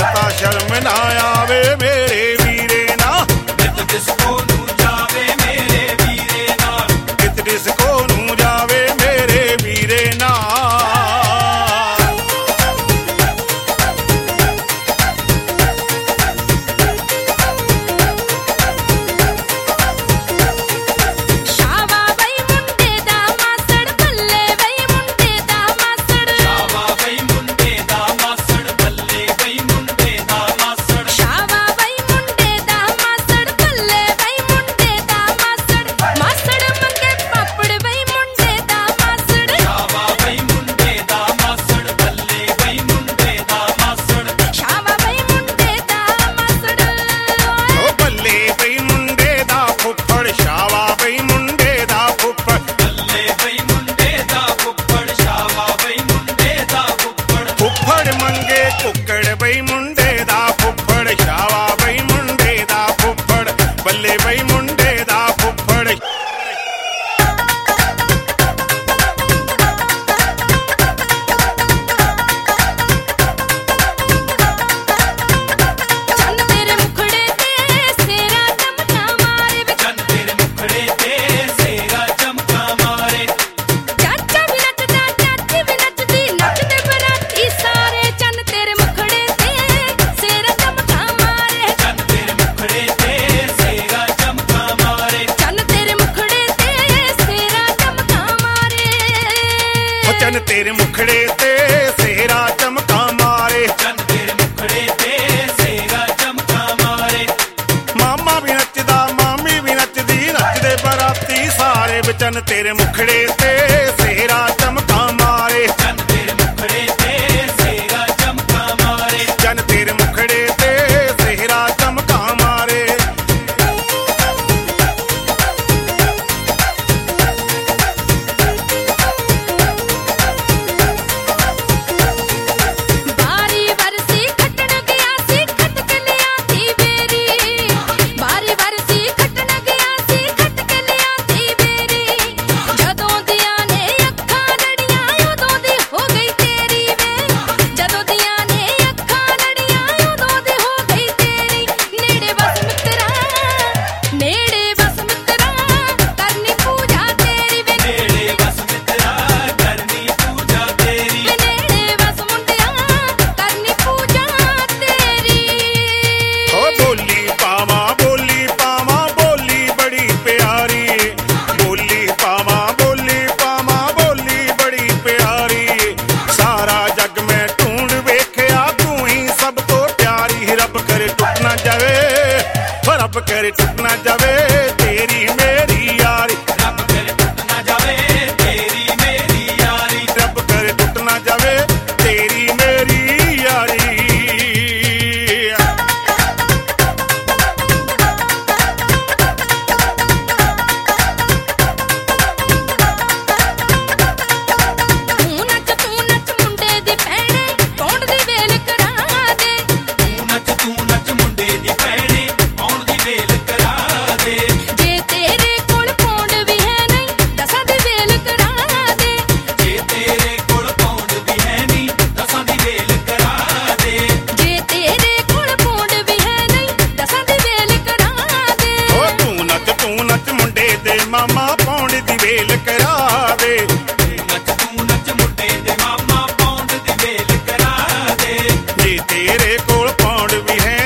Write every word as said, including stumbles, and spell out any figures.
ਤਾਂ ਸ਼ਰਮ ਨਾ ਆਵੇ ਮੇਰੇ ਵੀਰੇ ਨਾ ਨਿਤ ਡਿਸਕੋ ਨੂੰ ਜਾਵੇ ਮੇਰੇ ਵੀਰੇ ਨਾਲ ਨਿਤ ਡਿਸਕੋ ਨੂੰ ਜਾਵੇ ਮੇਰੇ ਵੀਰੇ ਨਾ ਕੁੱਕੜ ਬਈ ਮੁੰਡੇ ਦਾ ਫੁੱਫੜ ਸ਼ਾਵਾ ਬਈ ਮੁੰਡੇ ਦਾ ਫੁੱਫੜ ਬੱਲੇ ਬਈ ਮੁੰਡੇ ਦਾ ਫੁੱਫੜ ਚੰਨ ਤੇਰੇ ਮੁਖੜੇ ਤੇ ਸੇਰਾ ਚਮਕਾ ਮਾਰੇ ਚੰਨ ਤੇਰੇ ਮੁਖੜੇ ਤੇ ਸੇਰਾ ਚਮਕਾ ਮਾਰੇ ਚਾਚਾ ਵੀ ਨੱਚਦਾ ਚਾਚੀ ਵੀ ਨੱਚਦੀ ਨੱਚਦੇ ਬਰਾਤੀ ਸਾਰੇ ਚੰਨ ਤੇਰੇ ਮੁਖੜੇ ਤੇ ਸੇਰਾ ਚਮਕਾ ਮਾਰੇ ਚੰਨ ਤੇਰੇ ਮੁਖੜੇ ਤੇ ਸੇਰਾ ਚਮਕਾ ਮਾਰੇ ਚੰਨ ਤੇਰੇ ਮੁਖੜੇ ਤੇ ਸੇਰਾ ਚਮਕਾ ਮਾਰੇ ਉਹ ਚੰਨ ਤੇਰੇ ਮੁਖੜੇ ਤੇ ਸੇਰਾ ਚਮਕਾ ਮਾਰੇ ਚੰਨ ਤੇਰੇ ਮੁਖੜੇ ਤੇ ਸੇਰਾ ਚਮਕਾ ਮਾਰੇ ਮਾਮਾ ਵੀ ਨੱਚਦਾ ਮਾਮੀ ਵੀ ਨੱਚਦੀ ਨੱਚਦੇ ਬਰਾਤੀ ਸਾਰੇ ਵੇ ਚੰਨ ਤੇਰੇ ਮੁਖੜੇ ਤੇ ਸੇਰਾ ਚਮਕਾ ਮਾਰੇ ਚੰਨ ਤੇਰੇ ਮੁਖੜੇ ਤੇ ਸੇਰਾ ਚਮਕਾ ਮਾਰੇ ਚੰਨ ਤੇਰੇ ਮੁਖੜੇ ਤੇ ਸੇਰਾ ਚਮਕਾ ਮਾਰੇ ਬਾਰੀ ਵਰਸੀ ਖੱਟਣ ਗਿਆ ਸੀ ਖੱਟ ਕੇ ਲਿਆਤੀ ਬੇਰੀ ਬਾਰੀ ਵਰਸੀ ਖੱਟਣ ਗਿਆ ਸੀ ਖੱਟ ਕੇ ਲਿਆਤੀ ਬੇਰੀ ਜਦੋਂ ਦੀਆਂ ਨੇ ਅੱਖਾਂ ਲੜੀਆਂ ਉਦੋਂ ਦੀ ਹੋ ਗਈ ਤੇਰੀ ਵੇ ਜਦੋਂ ਦੀਆਂ ਨੇ ਅੱਖਾਂ ਲੜੀਆਂ ਉਦੋਂ ਦੀ ਹੋ ਗਈ ਤੇਰੀ ਨੇੜੇ ਬਸ ਮਿੱਤਰਾ ਨੇੜੇ ਬਸ ਮਿੱਤਰਾ ਕਰਨੀ ਪੂਜਾ ਤੇਰੀ ਵੇ ਨੇੜੇ ਬਸ ਮਿੱਤਰਾ ਕਰਨੀ ਪੂਜਾ ਤੇਰੀ ਨੇੜੇ ਬਸ ਮੁੰਡਿਆ ਕਰਨੀ ਪੂਜਾ ਤੇਰੀ ਓ ਬੋਲੀ ਪਾਵਾਂ ਬੋਲੀ ਪਾਵਾਂ ਬੋਲੀ ਬੜੀ ਪਿਆਰੀ ਬੋਲੀ ਪਾਵਾਂ ਬੋਲੀ ਪਾਵਾਂ ਬੋਲੀ ਬੜੀ ਪਿਆਰੀ ਸਾਰਾ ਜੱਗ ਮੈਂ ਢੂੰਡ ਵੇਖਿਆ ਤੂੰ ਹੀ ਸਭ ਤੋਂ ਪਿਆਰੀ ਰੱਬ ਕਰੇ ਟੁੱਟ ਨਾ ਜਾਵੇ ਓ ਰੱਬ ਕਰੇ ਟੁੱਟ ਨਾ ਜਾਵੇ ਤੇਰੀ ਮੇਰੀ ਯਾਰੀ ਰੱਬ ਕਰੇ ਟੁੱਟ ਨਾ ਜਾਵੇ ਤੇਰੀ ਮੇਰੀ ਯਾਰੀ ਰੱਬ ਕਰੇ ਟੁੱਟ ਨਾ ਜਾਵੇ ਤੇਰੀ ਮੇਰੀ ਯਾਰੀ ਤੂੰ ਨੱਚ ਤੂੰ ਨੱਚ ਮੁੰਡੇ ਦੀ ਭੈਣੇ ਪੌਂਡ ਦੀ ਵੇਲ ਕਰਾ ਦੇ ਤੂੰ ਨੱਚ ਤੂੰ ਨੱਚ ਮੁੰਡੇ ਦੀ ਭੈਣੇ ਆਉਣ ਦੀ ਵੇਲ ਕਰਾ ਦੇ ਜੇ ਤੇਰੇ ਕੋਲ ਪੌਂਡ ਵੀ ਹੈ ਨਹੀਂ ਦਸਾਂ ਦੀ ਵੇਲ ਕਰਾ ਦੇ ਜੇ ਤੇਰੇ ਕੋਲ ਪੌਂਡ ਵੀ ਹੈ ਨਹੀਂ ਦਸਾਂ ਦੀ ਵੇਲ ਕਰਾ ਦੇ ਜੇ ਤੇਰੇ ਕੋਲ ਪੌਂਡ ਵੀ ਹੈ ਨਹੀਂ ਦਸਾਂ ਦੀ ਵੇਲ ਕਰਾ ਦੇ ਓ ਤੂੰ ਨੱਚ ਤੂੰ ਨੱਚ ਮੁੰਡੇ ਦੇ ਮਾਮਾ ਪੌਂਡ ਦੀ ਵੇਲ ਕਰਾ ਦੇ ਤੂੰ ਨੱਚ ਤੂੰ ਨੱਚ ਮੁੰਡੇ ਦੇ ਮਾਮਾ ਪੌਂਡ ਦੀ ਵੇਲ ਕਰਾ ਦੇ ਜੇ ਤੇਰੇ ਕੋਲ ਪੌਂਡ ਵੀ ਹੈ